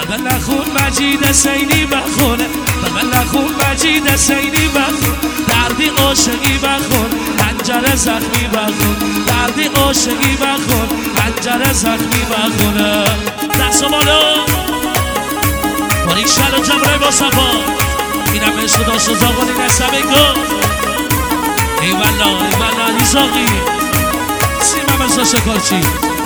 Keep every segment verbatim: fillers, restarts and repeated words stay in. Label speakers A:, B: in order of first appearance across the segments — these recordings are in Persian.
A: بلبل نخون مجید سینی بخونه، بلبل نخون مجید سینی بخون، دردی عاشقی بخون، پنجره زخمی بخون، دردی عاشقی بخون، پنجره زخمی بخونه. دست و بالا باری شل و جمعه با صفا، اینم عشق داشت و زاغانی نسبه گل. ای والا ای والا علی زاغی سیمه مثل شکارچی.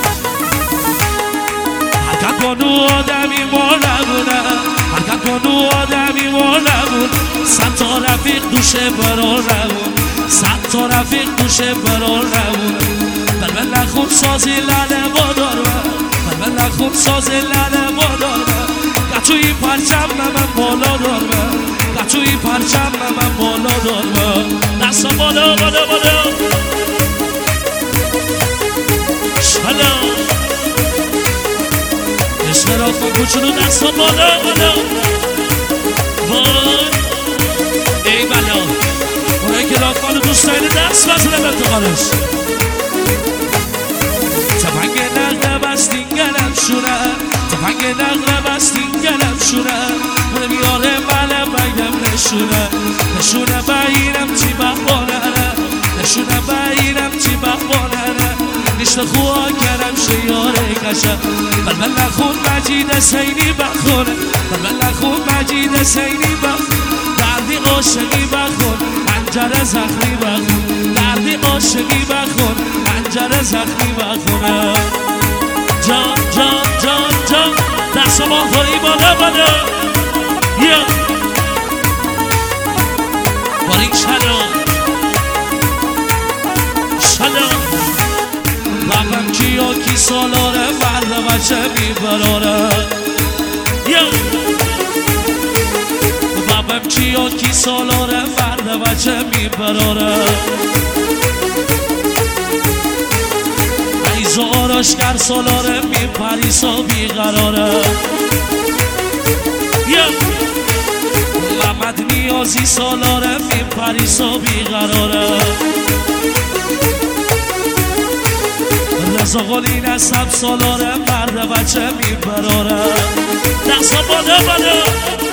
A: حرکت کنو آدمی ما نبونه، حرکت کنو آدمی ما نبون، صد تا رفیق دوشه برار نبون، صد تا رفیق دوشه برار نبون. بلبل نخون سازی لنه ما دارمه، بلبل نخون سازی لنه ما دارمه، قطوی پرچم من بالا دارمه، قطوی پرچم من بالا دارمه. دستا بالا بالا بالا شلا عشق را کن کوچولو. دستا بالا بالا وای ای بلا اونایی که راکمان دوست دارید دست بزنه به انتقالش. تفنگ نقره بستین گلم شونه، تفنگ نقره بستین گلم شونه، اونه میاره منه بگم نشونه، نشونه بگیرم چی بخوانه، نشونه بگیرم چی بخوانه، نشته خواه کرم شیاره کشه. بلبل نخون مجید سینی بخونه، بلبل نخون مجید سینی بخون، دردی عاشقی بخون، پنجره زخمی بخون، دردی عاشقی بخون، پنجره زخمی بخونه. جان جان جان جان دست ما خوری بالا بالا یا باریک شلام شلام. بابم کیا کی سالاره فرد بچه میبراره یا بابم کیا کی سالاره فرد بچه میبراره. ایزاراش گر سالاره میپریسا بیقراره یا محمد نیازی سالاره میپریسا بیقراره. رضا قلی نسب سالاره مرد بچه میبراره. دستا بالا بالا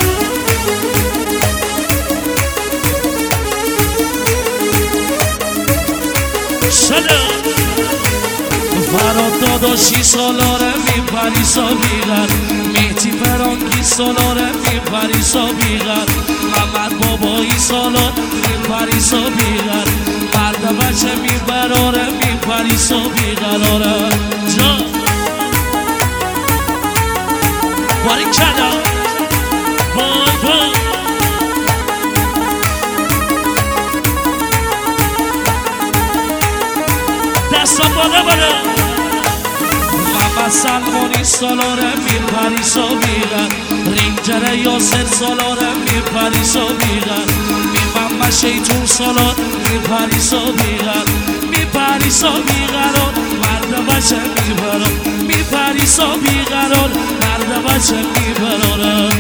A: سلام. فراد داداشی سالاره میپریسا بیغر، مهتی فرانکی سالاره میپریسا بیغر، محمد بابایی سالار میپریسا بیغر، مرد بچه میبراره میپریسا بیغراره. جا باری کلا بای بای دستا بالا بالا. محمد سلمانی سالاره میپریسا بیغر، رینجر یاسر سالاره میپریسا بیغر، محمد شیطون سالار میپریسا بیغر، میپریسا بیغران مرد بچه میبران، میپریسا بیغران مرد بچه میبران.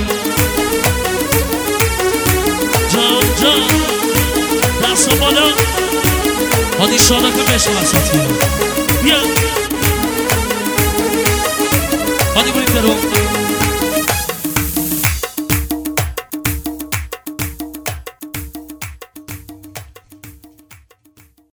A: جان جان دست و بالا هادی شاده که بشن اساتی یا هادی برید درو